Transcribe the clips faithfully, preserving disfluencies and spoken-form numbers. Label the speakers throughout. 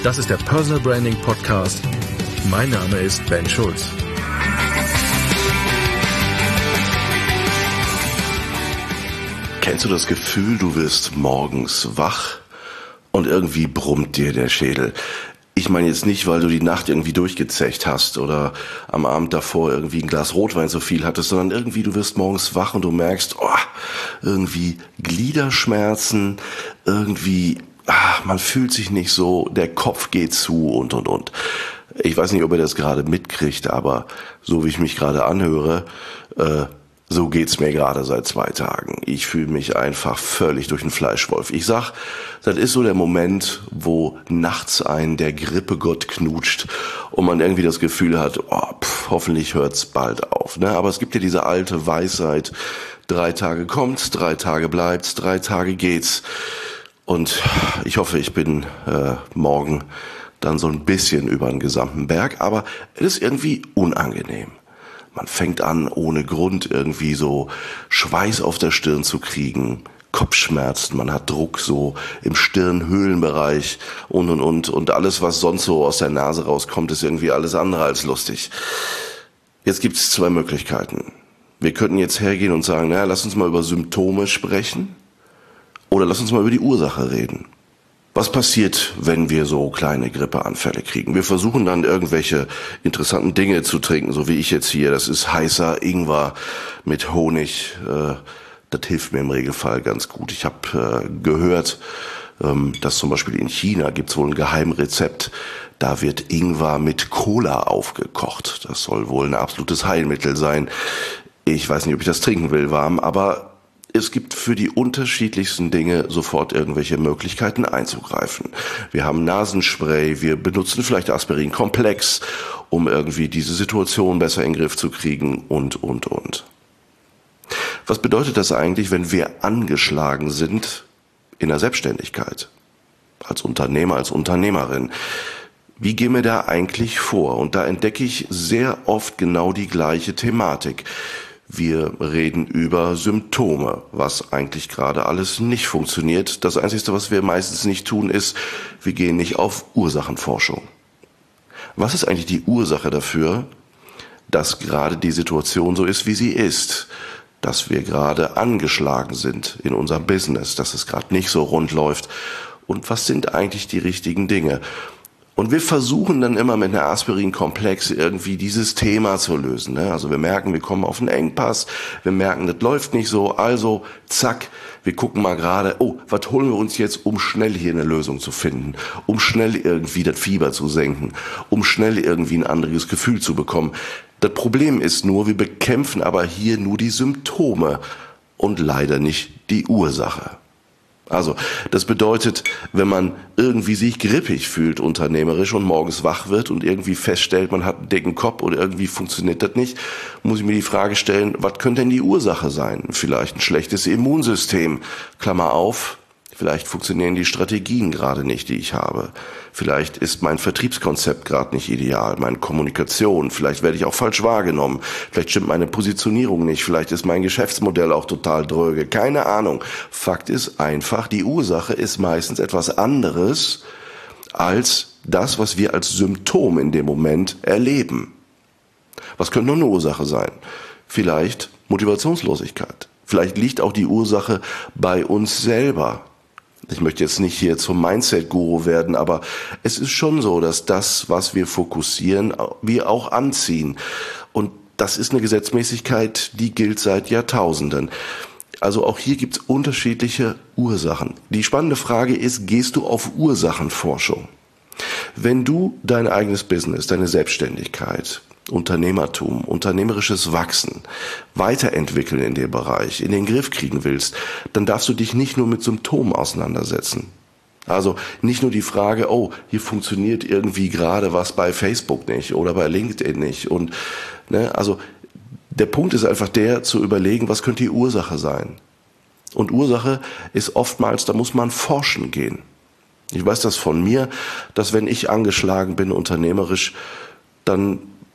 Speaker 1: Das ist der Personal Branding Podcast. Mein Name ist Ben Schulz.
Speaker 2: Kennst du das Gefühl, du wirst morgens wach und irgendwie brummt dir der Schädel? Ich meine jetzt nicht, weil du die Nacht irgendwie durchgezecht hast oder am Abend davor irgendwie ein Glas Rotwein zu viel hattest, sondern irgendwie du wirst morgens wach und du merkst, oh, irgendwie Gliederschmerzen, irgendwie, ah, man fühlt sich nicht so, der Kopf geht zu und, und, und. Ich weiß nicht, ob ihr das gerade mitkriegt, aber so wie ich mich gerade anhöre, äh, so geht's mir gerade seit zwei Tagen. Ich fühle mich einfach völlig durch den Fleischwolf. Ich sag, das ist so der Moment, wo nachts einen der Grippegott knutscht und man irgendwie das Gefühl hat, oh, pff, hoffentlich hört's bald auf. Ne? Aber es gibt ja diese alte Weisheit, drei Tage kommt's, drei Tage bleibt's, drei Tage geht's. Und ich hoffe, ich bin äh, morgen dann so ein bisschen über den gesamten Berg, aber es ist irgendwie unangenehm. Man fängt an, ohne Grund irgendwie so Schweiß auf der Stirn zu kriegen, Kopfschmerzen, man hat Druck so im Stirnhöhlenbereich und, und, und. Und alles, was sonst so aus der Nase rauskommt, ist irgendwie alles andere als lustig. Jetzt gibt es zwei Möglichkeiten. Wir könnten jetzt hergehen und sagen, naja, lass uns mal über Symptome sprechen oder lass uns mal über die Ursache reden. Was passiert, wenn wir so kleine Grippeanfälle kriegen? Wir versuchen dann irgendwelche interessanten Dinge zu trinken, so wie ich jetzt hier. Das ist heißer Ingwer mit Honig. Das hilft mir im Regelfall ganz gut. Ich habe gehört, dass zum Beispiel in China gibt es wohl ein Geheimrezept. Da wird Ingwer mit Cola aufgekocht. Das soll wohl ein absolutes Heilmittel sein. Ich weiß nicht, ob ich das trinken will, warm, aber es gibt für die unterschiedlichsten Dinge sofort irgendwelche Möglichkeiten einzugreifen. Wir haben Nasenspray, wir benutzen vielleicht Aspirin-Komplex, um irgendwie diese Situation besser in den Griff zu kriegen und, und, und. Was bedeutet das eigentlich, wenn wir angeschlagen sind in der Selbstständigkeit? Als Unternehmer, als Unternehmerin. Wie gehen wir da eigentlich vor? Und da entdecke ich sehr oft genau die gleiche Thematik. Wir reden über Symptome, was eigentlich gerade alles nicht funktioniert. Das Einzige, was wir meistens nicht tun, ist, wir gehen nicht auf Ursachenforschung. Was ist eigentlich die Ursache dafür, dass gerade die Situation so ist, wie sie ist? Dass wir gerade angeschlagen sind in unserem Business, dass es gerade nicht so rund läuft. Und was sind eigentlich die richtigen Dinge? Und wir versuchen dann immer mit einer Aspirin-Komplex irgendwie dieses Thema zu lösen. Ne? Also wir merken, wir kommen auf einen Engpass, wir merken, das läuft nicht so, also zack, wir gucken mal gerade, oh, was holen wir uns jetzt, um schnell hier eine Lösung zu finden, um schnell irgendwie das Fieber zu senken, um schnell irgendwie ein anderes Gefühl zu bekommen. Das Problem ist nur, wir bekämpfen aber hier nur die Symptome und leider nicht die Ursache. Also, das bedeutet, wenn man irgendwie sich grippig fühlt, unternehmerisch und morgens wach wird und irgendwie feststellt, man hat einen dicken Kopf oder irgendwie funktioniert das nicht, muss ich mir die Frage stellen, was könnte denn die Ursache sein? Vielleicht ein schlechtes Immunsystem, Klammer auf, vielleicht funktionieren die Strategien gerade nicht, die ich habe. Vielleicht ist mein Vertriebskonzept gerade nicht ideal, meine Kommunikation, vielleicht werde ich auch falsch wahrgenommen, vielleicht stimmt meine Positionierung nicht, vielleicht ist mein Geschäftsmodell auch total dröge, keine Ahnung. Fakt ist einfach, die Ursache ist meistens etwas anderes als das, was wir als Symptom in dem Moment erleben. Was könnte noch eine Ursache sein? Vielleicht Motivationslosigkeit. Vielleicht liegt auch die Ursache bei uns selber. Ich möchte jetzt nicht hier zum Mindset-Guru werden, aber es ist schon so, dass das, was wir fokussieren, wir auch anziehen. Und das ist eine Gesetzmäßigkeit, die gilt seit Jahrtausenden. Also auch hier gibt es unterschiedliche Ursachen. Die spannende Frage ist, gehst du auf Ursachenforschung? Wenn du dein eigenes Business, deine Selbstständigkeit, Unternehmertum, unternehmerisches Wachsen, weiterentwickeln in dem Bereich, in den Griff kriegen willst, dann darfst du dich nicht nur mit Symptomen auseinandersetzen. Also nicht nur die Frage, oh, hier funktioniert irgendwie gerade was bei Facebook nicht oder bei LinkedIn nicht. Und ne, also der Punkt ist einfach der, zu überlegen, was könnte die Ursache sein. Und Ursache ist oftmals, da muss man forschen gehen. Ich weiß das von mir, dass wenn ich angeschlagen bin unternehmerisch, dann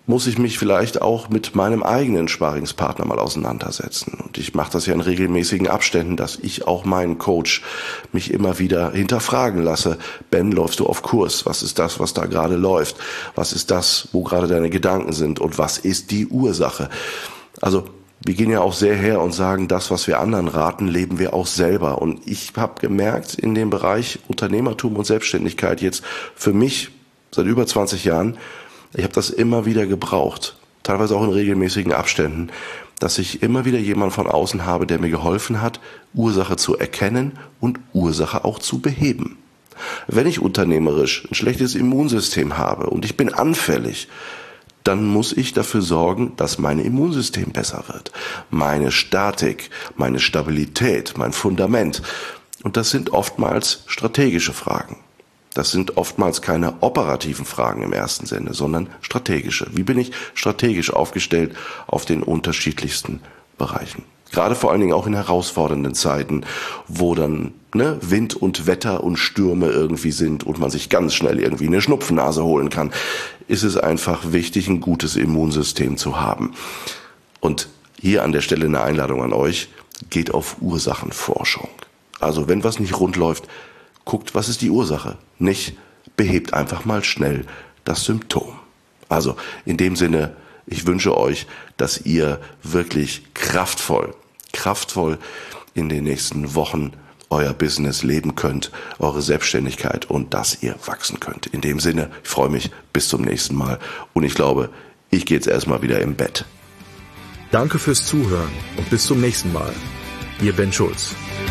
Speaker 2: muss ich mich vielleicht auch mit meinem eigenen Sparringspartner mal auseinandersetzen. Und ich mache das ja in regelmäßigen Abständen, dass ich auch meinen Coach mich immer wieder hinterfragen lasse. Ben, läufst du auf Kurs? Was ist das, was da gerade läuft? Was ist das, wo gerade deine Gedanken sind? Und was ist die Ursache? Also wir gehen ja auch sehr her und sagen, das, was wir anderen raten, leben wir auch selber. Und ich habe gemerkt, in dem Bereich Unternehmertum und Selbstständigkeit jetzt für mich seit über zwanzig Jahren, ich habe das immer wieder gebraucht, teilweise auch in regelmäßigen Abständen, dass ich immer wieder jemanden von außen habe, der mir geholfen hat, Ursache zu erkennen und Ursache auch zu beheben. Wenn ich unternehmerisch ein schlechtes Immunsystem habe und ich bin anfällig, dann muss ich dafür sorgen, dass mein Immunsystem besser wird. Meine Statik, meine Stabilität, mein Fundament. Und das sind oftmals strategische Fragen. Das sind oftmals keine operativen Fragen im ersten Sinne, sondern strategische. Wie bin ich strategisch aufgestellt auf den unterschiedlichsten Bereichen? Gerade vor allen Dingen auch in herausfordernden Zeiten, wo dann ne, Wind und Wetter und Stürme irgendwie sind und man sich ganz schnell irgendwie eine Schnupfennase holen kann, ist es einfach wichtig, ein gutes Immunsystem zu haben. Und hier an der Stelle eine Einladung an euch, geht auf Ursachenforschung. Also wenn was nicht rund läuft, guckt, was ist die Ursache. Nicht behebt einfach mal schnell das Symptom. Also in dem Sinne, ich wünsche euch, dass ihr wirklich kraftvoll, kraftvoll in den nächsten Wochen euer Business leben könnt, eure Selbstständigkeit und dass ihr wachsen könnt. In dem Sinne, ich freue mich, bis zum nächsten Mal und ich glaube, ich gehe jetzt erstmal wieder im Bett.
Speaker 1: Danke fürs Zuhören und bis zum nächsten Mal. Ihr Ben Schulz.